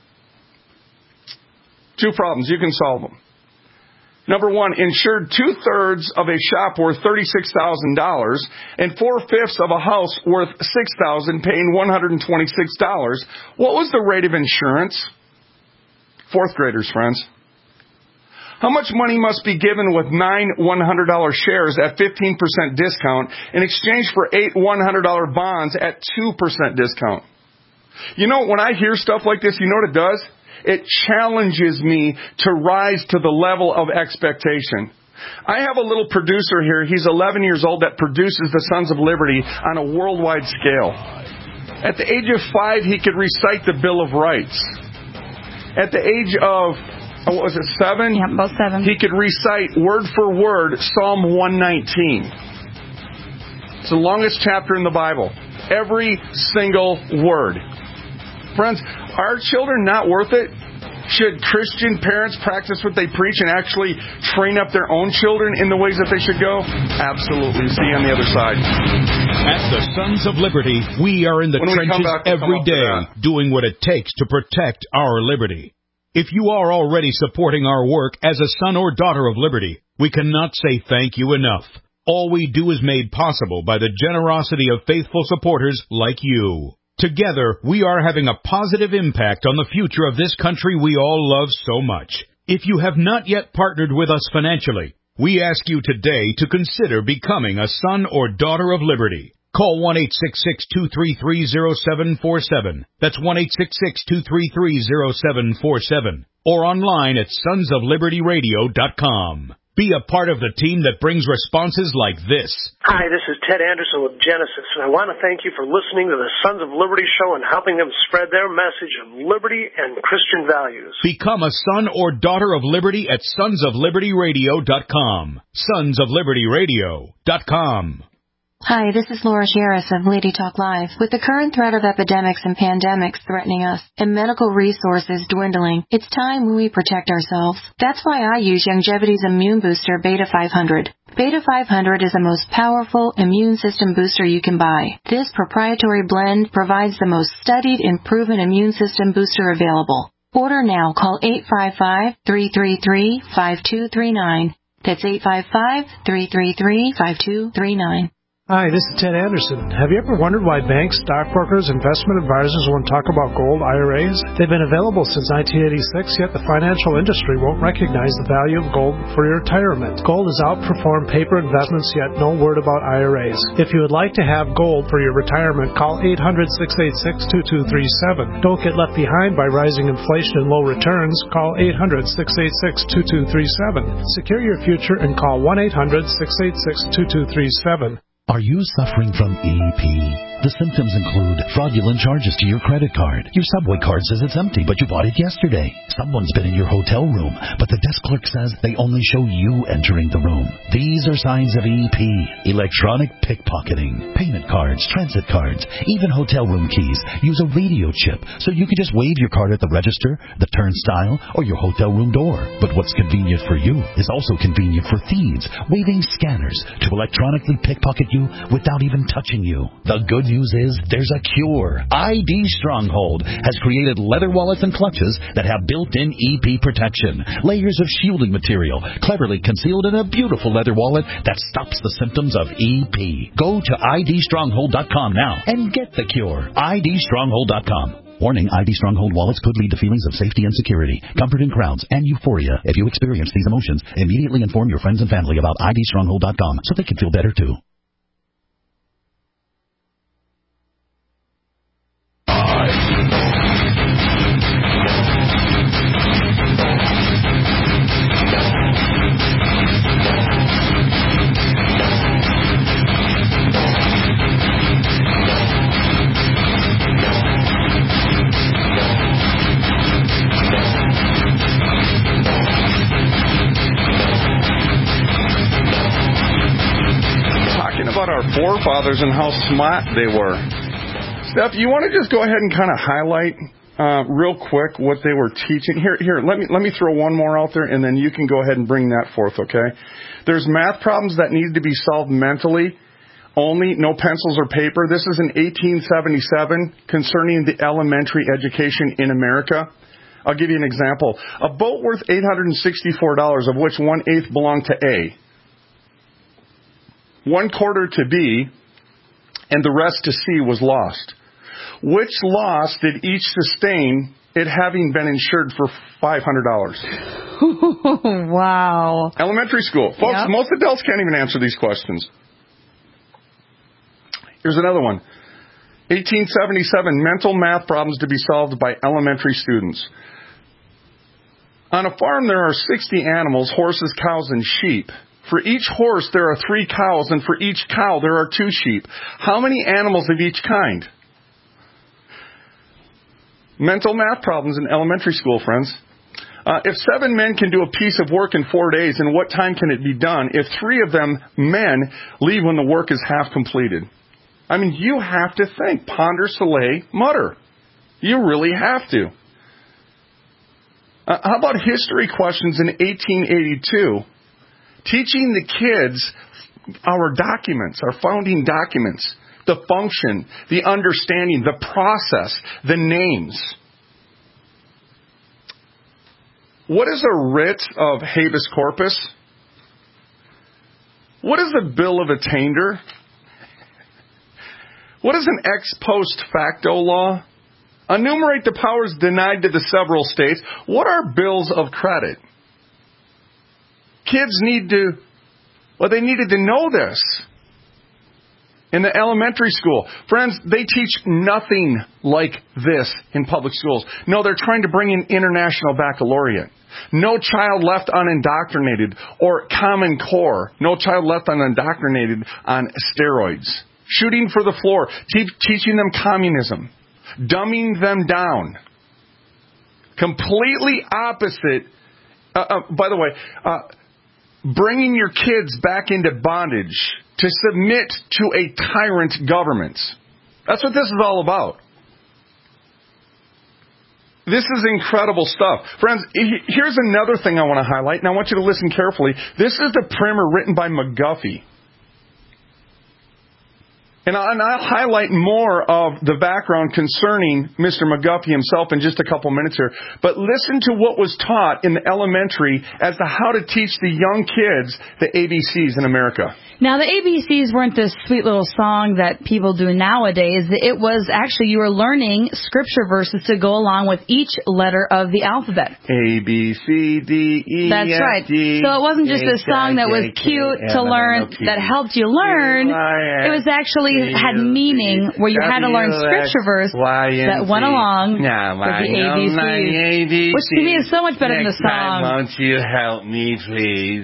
Two problems. You can solve them. Number one, insured two-thirds of a shop worth thirty-six thousand dollars and four-fifths of a house worth six thousand dollars, paying one hundred twenty-six dollars. What was the rate of insurance? Fourth graders, friends. How much money must be given with nine one hundred dollars shares at fifteen percent discount in exchange for eight one hundred dollars bonds at two percent discount? You know, when I hear stuff like this, you know what it does? It challenges me to rise to the level of expectation. I have a little producer here. He's eleven years old that produces the Sons of Liberty on a worldwide scale. At the age of five, he could recite the Bill of Rights. At the age of Oh, what was it, seven? Yeah, about seven. He could recite word for word Psalm one nineteen. It's the longest chapter in the Bible. Every single word. Friends, are children not worth it? Should Christian parents practice what they preach and actually train up their own children in the ways that they should go? Absolutely. See you on the other side. At the Sons of Liberty, we are in the when trenches every day doing what it takes to protect our liberty. If you are already supporting our work as a son or daughter of liberty, we cannot say thank you enough. All we do is made possible by the generosity of faithful supporters like you. Together, we are having a positive impact on the future of this country we all love so much. If you have not yet partnered with us financially, we ask you today to consider becoming a son or daughter of liberty. Call one eight six six, two three three, zero seven four seven. That's one eight six six, two three three, zero seven four seven. Or online at sons of liberty radio dot com. Be a part of the team that brings responses like this. Hi, this is Ted Anderson with Genesis, and I want to thank you for listening to the Sons of Liberty show and helping them spread their message of liberty and Christian values. Become a son or daughter of liberty at sons of liberty radio dot com. sons of liberty radio dot com. Hi, this is Laura Harris of Lady Talk Live. With the current threat of epidemics and pandemics threatening us and medical resources dwindling, it's time we protect ourselves. That's why I use Youngevity's immune booster Beta five hundred. Beta five hundred is the most powerful immune system booster you can buy. This proprietary blend provides the most studied and proven immune system booster available. Order now. Call eight five five, three three three, five two three nine. That's eight five five, three three three, five two three nine. Hi, this is Ted Anderson. Have you ever wondered why banks, stockbrokers, investment advisors won't talk about gold I R As? They've been available since nineteen eighty-six, yet the financial industry won't recognize the value of gold for your retirement. Gold has outperformed paper investments, yet no word about I R As. If you would like to have gold for your retirement, call eight hundred, six eight six, two two three seven. Don't get left behind by rising inflation and low returns. Call eight hundred, six eight six, two two three seven. Secure your future and call one eight hundred, six eight six, two two three seven. Are you suffering from E P? The symptoms include fraudulent charges to your credit card. Your Subway card says it's empty, but you bought it yesterday. Someone's been in your hotel room, but the desk clerk says they only show you entering the room. These are signs of E P. Electronic pickpocketing, payment cards, transit cards, even hotel room keys use a radio chip, so you can just wave your card at the register, the turnstile, or your hotel room door. But what's convenient for you is also convenient for thieves, waving scanners to electronically pickpocket you without even touching you. The good news is there's a cure. I D Stronghold has created leather wallets and clutches that have built-in E P protection, layers of shielding material cleverly concealed in a beautiful leather wallet that stops the symptoms of E P. Go to I D stronghold dot com now and get the cure. I D stronghold dot com. Warning, I D Stronghold wallets could lead to feelings of safety and security, comfort in crowds, and euphoria. If you experience these emotions, immediately inform your friends and family about I D stronghold dot com so they can feel better too. Forefathers and how smart they were. Steph, you want to just go ahead and kind of highlight uh, real quick what they were teaching? Here, here. Let me let me throw one more out there, and then you can go ahead and bring that forth. Okay? There's math problems that need to be solved mentally only, no pencils or paper. This is in eighteen seventy-seven concerning the elementary education in America. I'll give you an example. A boat worth eight hundred sixty-four dollars, of which one eighth belonged to A, one quarter to B, and the rest to C was lost. Which loss did each sustain, it having been insured for five hundred dollars? Wow. Elementary school. Folks, yep. Most adults can't even answer these questions. Here's another one. eighteen seventy-seven, mental math problems to be solved by elementary students. On a farm, there are sixty animals, horses, cows, and sheep. For each horse, there are three cows, and for each cow, there are two sheep. How many animals of each kind? Mental math problems in elementary school, friends. Uh, if seven men can do a piece of work in four days, in what time can it be done if three of them men leave when the work is half completed? I mean, you have to think. Ponder, soleil, mutter. You really have to. Uh, how about history questions in eighteen eighty-two? Teaching the kids our documents, our founding documents, the function, the understanding, the process, the names. What is a writ of habeas corpus? What is a bill of attainder? What is an ex post facto law? Enumerate the powers denied to the several states. What are bills of credit? kids need to, well, they needed to know this. In the elementary school, friends, they teach nothing like this in public schools. No, they're trying to bring in International Baccalaureate. No child left unindoctrinated, or Common Core. No child left unindoctrinated on steroids. Shooting for the floor. Te- teaching them communism. Dumbing them down. Completely opposite. Uh, uh, by the way, uh, bringing your kids back into bondage to submit to a tyrant government. That's what this is all about. This is incredible stuff. Friends, here's another thing I want to highlight, and I want you to listen carefully. This is the primer written by McGuffey. And I'll highlight more of the background concerning Mister McGuffey himself in just a couple minutes here. But listen to what was taught in the elementary as to how to teach the young kids the A B Cs in America. Now, the A B Cs weren't this sweet little song that people do nowadays. It was actually you were learning scripture verses to go along with each letter of the alphabet. A, B, C, D, E, That's F, right. D, So it wasn't just a song that was cute to learn, that helped you learn. It was actually had meaning where you had to learn scripture verse that went along with the A B Cs, which to me is so much better than the song. Won't you help me, please?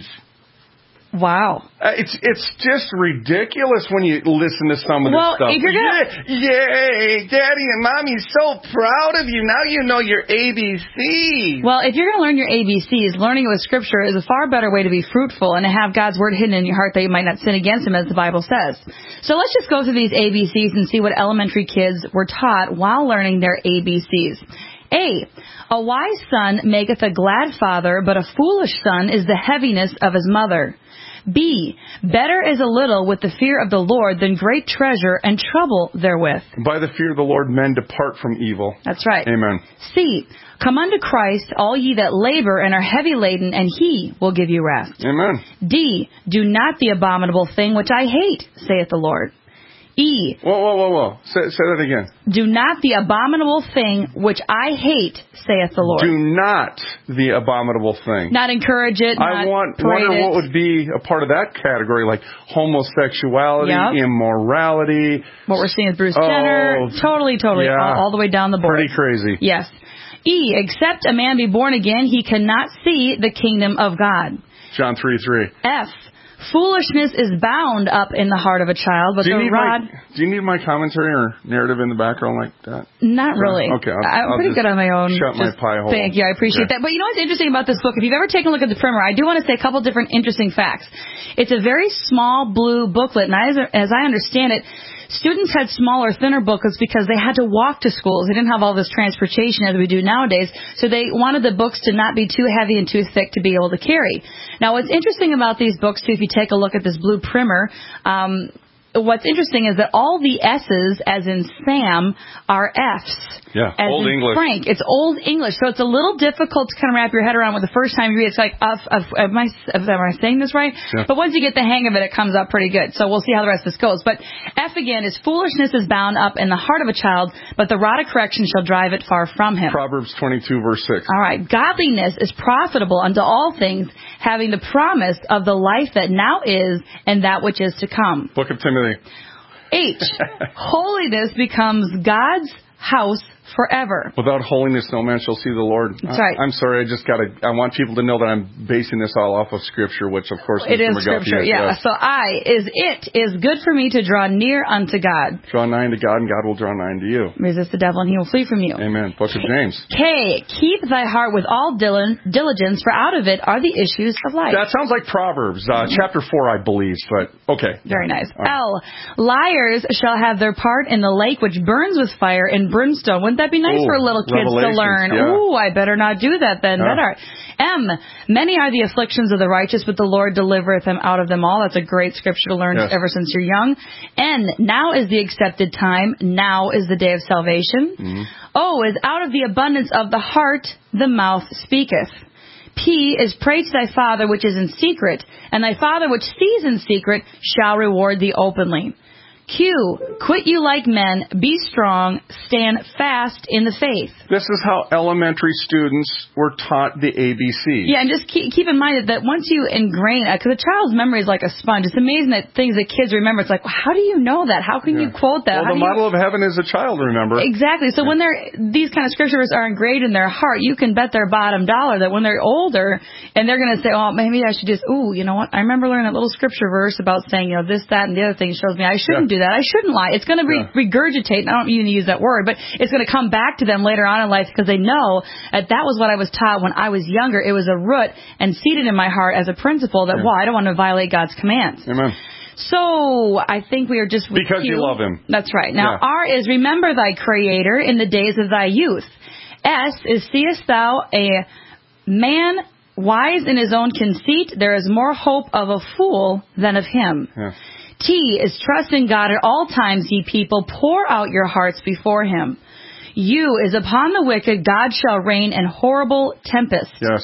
Wow. Uh, it's it's just ridiculous when you listen to some of well, this stuff. If you're gonna, Yay, Daddy and Mommy's so proud of you. Now you know your A B Cs. Well, if you're going to learn your A B Cs, learning it with Scripture is a far better way to be fruitful and to have God's Word hidden in your heart that you might not sin against Him, as the Bible says. So let's just go through these A B Cs and see what elementary kids were taught while learning their A B Cs. A. A wise son maketh a glad father, but a foolish son is the heaviness of his mother. B. Better is a little with the fear of the Lord than great treasure and trouble therewith. By the fear of the Lord, men depart from evil. That's right. Amen. C. Come unto Christ, all ye that labor and are heavy laden, and He will give you rest. Amen. D. Do not the abominable thing which I hate, saith the Lord. E. Whoa, whoa, whoa, whoa. Say, say that again. Do not the abominable thing which I hate, saith the Lord. Do not the abominable thing. Not encourage it, I not want, parade wonder it. what would be a part of that category, like homosexuality, yep. immorality. What we're seeing with Bruce oh, Jenner. Totally, totally. Yeah. All, all the way down the board. Pretty crazy. Yes. E. Except a man be born again, he cannot see the kingdom of God. John three three. F. Foolishness is bound up in the heart of a child, but do the rod... My, do you need my commentary or narrative in the background like that? Not really. Okay. I'll, I'm I'll pretty good on my own. Shut my pie hole. Thank you. I appreciate okay. that. But you know what's interesting about this book? If you've ever taken a look at the primer, I do want to say a couple different interesting facts. It's a very small blue booklet, and as, as I understand it, students had smaller, thinner booklets because they had to walk to schools. They didn't have all this transportation as we do nowadays, so they wanted the books to not be too heavy and too thick to be able to carry. Now, what's interesting about these books, too, if you take a look at this blue primer, um, what's interesting is that all the S's, as in Sam, are F's. Yeah, as Old in English. Frank. It's Old English, so it's a little difficult to kind of wrap your head around with the first time you read it. It's like, uh, uh, am, I, am I saying this right? Yeah. But once you get the hang of it, it comes up pretty good. So we'll see how the rest of this goes. But F again is foolishness is bound up in the heart of a child, but the rod of correction shall drive it far from him. Proverbs twenty-two, verse six. All right. Godliness is profitable unto all things, having the promise of the life that now is and that which is to come. Book of Timothy. H. Holiness becomes God's house forever. Without holiness, no man shall see the Lord. That's right. I, I'm sorry, I just got to, I want people to know that I'm basing this all off of Scripture, which of course it Mister is McGuffey Scripture, is, yeah. yes. So I, is it is good for me to draw near unto God. Draw nigh to God, and God will draw nigh to you. Resist the devil, and he will flee from you. Amen. Book of James. K. Keep thy heart with all diligence, for out of it are the issues of life. That sounds like Proverbs, uh, chapter four, I believe, but okay. Very nice. Right. L. Liars shall have their part in the lake which burns with fire and brimstone. Wouldn't that be nice Ooh, for little kids to learn? Yeah. Ooh, I better not do that then. Yeah. Better. M. Many are the afflictions of the righteous, but the Lord delivereth them out of them all. That's a great scripture to learn yes. ever since you're young. N. Now is the accepted time. Now is the day of salvation. Mm-hmm. O. Is out of the abundance of the heart the mouth speaketh. P is pray to thy Father which is in secret, and thy Father which sees in secret shall reward thee openly. Q, quit you like men, be strong, stand fast in the faith. This is how elementary students were taught the A B Cs. Yeah, and just keep, keep in mind that once you ingrain, because a child's memory is like a sponge. It's amazing that things that kids remember. It's like, well, how do you know that? How can yeah. you quote that? Well, how the model you... of heaven is a child, remember? Exactly. So yeah. when they're, these kind of scriptures are ingrained in their heart, you can bet their bottom dollar that when they're older and they're going to say, oh, maybe I should just, ooh, you know what? I remember learning that little scripture verse about saying, you know, this, that, and the other thing shows me I shouldn't yeah. do that. I shouldn't lie. It's going to re- yeah. regurgitate, and I don't even use that word, but it's going to come back to them later on in life because they know that that was what I was taught when I was younger. It was a root and seated in my heart as a principle that, yeah. well, I don't want to violate God's commands. Amen. So I think we are just with because you. you love Him. That's right. Now, yeah. R is remember thy Creator in the days of thy youth. S is seest thou a man wise in his own conceit? There is more hope of a fool than of him. Yeah. T is trust in God at all times, ye people. Pour out your hearts before Him. U is upon the wicked God shall rain in horrible tempests. Yes.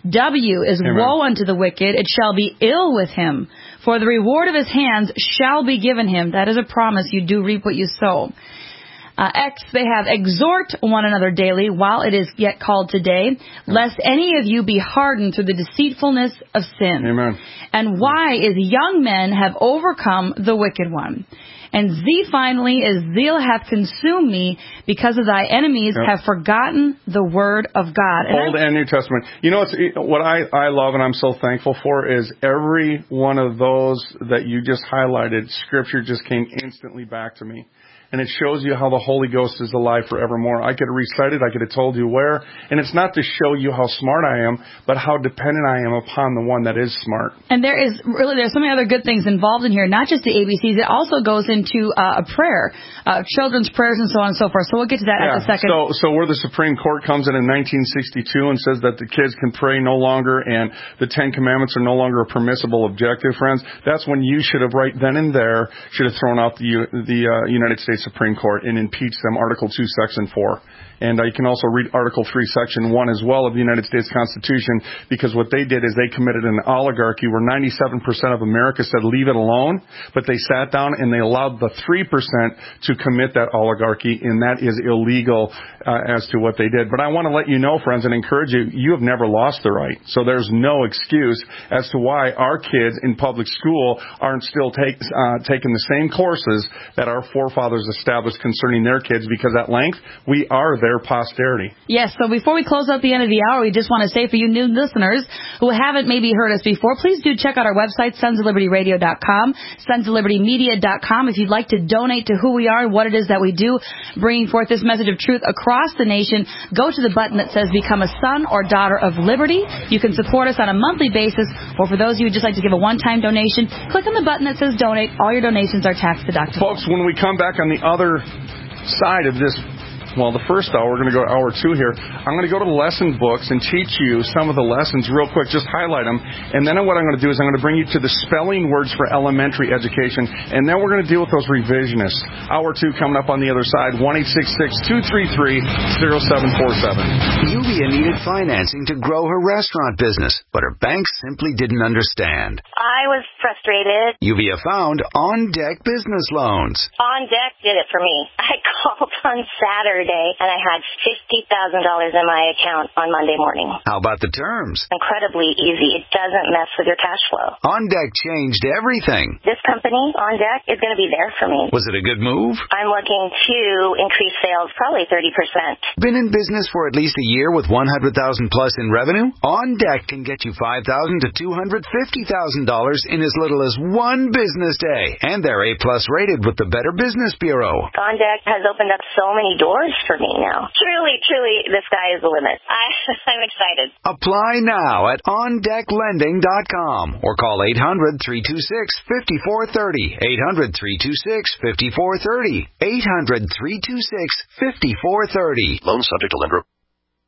W is Amen. Woe unto the wicked. It shall be ill with him. For the reward of his hands shall be given him. That is a promise. You do reap what you sow. Uh, X, they have exhort one another daily while it is yet called today, lest any of you be hardened through the deceitfulness of sin. Amen. And Y is young men have overcome the wicked one. And Z finally is zeal hath consumed me because of thy enemies yep. have forgotten the word of God. And Old and New Testament. You know it's, what I, I love and I'm so thankful for is every one of those that you just highlighted, Scripture just came instantly back to me. And it shows you how the Holy Ghost is alive forevermore. I could have recited, I could have told you where. And it's not to show you how smart I am, but how dependent I am upon the one that is smart. And there is really, there's so many other good things involved in here, not just the A B Cs. It also goes into uh, a prayer, uh, children's prayers and so on and so forth. So we'll get to that yeah. in a second. So, so where the Supreme Court comes in in nineteen sixty-two and says that the kids can pray no longer and the Ten Commandments are no longer a permissible objective, friends, that's when you should have right then and there should have thrown out the, the uh, United States Supreme Court and impeach them, Article two, Section four. And uh, you can also read Article three, Section one as well of the United States Constitution, because what they did is they committed an oligarchy where ninety-seven percent of America said leave it alone, but they sat down and they allowed the three percent to commit that oligarchy, and that is illegal uh, as to what they did. But I want to let you know, friends, and encourage you, you have never lost the right. So there's no excuse as to why our kids in public school aren't still take, uh, taking the same courses that our forefathers established concerning their kids, because at length, we are their posterity. Yes, so before we close out the end of the hour, we just want to say for you new listeners who haven't maybe heard us before, please do check out our website, sons of liberty radio dot com, sons of liberty media dot com. If you'd like to donate to who we are and what it is that we do, bringing forth this message of truth across the nation, go to the button that says Become a Son or Daughter of Liberty. You can support us on a monthly basis, or for those of you who just like to give a one-time donation, click on the button that says Donate. All your donations are tax deductible. Folks, when we come back on the other side of this, well, the first hour, we're going to go to hour two here. I'm going to go to the lesson books and teach you some of the lessons real quick, just highlight them. And then what I'm going to do is I'm going to bring you to the spelling words for elementary education. And then we're going to deal with those revisionists. Hour two coming up on the other side, one eight six six, two three three, zero seven four seven. Yuvia needed financing to grow her restaurant business, but her bank simply didn't understand. I was frustrated. Yuvia found On Deck Business Loans. On Deck did it for me. I called on Saturday, and I had fifty thousand dollars in my account on Monday morning. How about the terms? Incredibly easy. It doesn't mess with your cash flow. On Deck changed everything. This company, On Deck, is going to be there for me. Was it a good move? I'm looking to increase sales probably thirty percent. Been in business for at least a year with one hundred thousand dollars plus in revenue? On Deck can get you five thousand dollars to two hundred fifty thousand dollars in as little as one business day. And they're A plus rated with the Better Business Bureau. On Deck has opened up so many doors for me now. Truly, truly, the sky is the limit. I, I'm excited. Apply now at on deck lending dot com or call eight hundred, three two six, five four three zero. eight hundred, three two six, five four three zero. eight hundred, three two six, five four three zero. Loan subject to lender.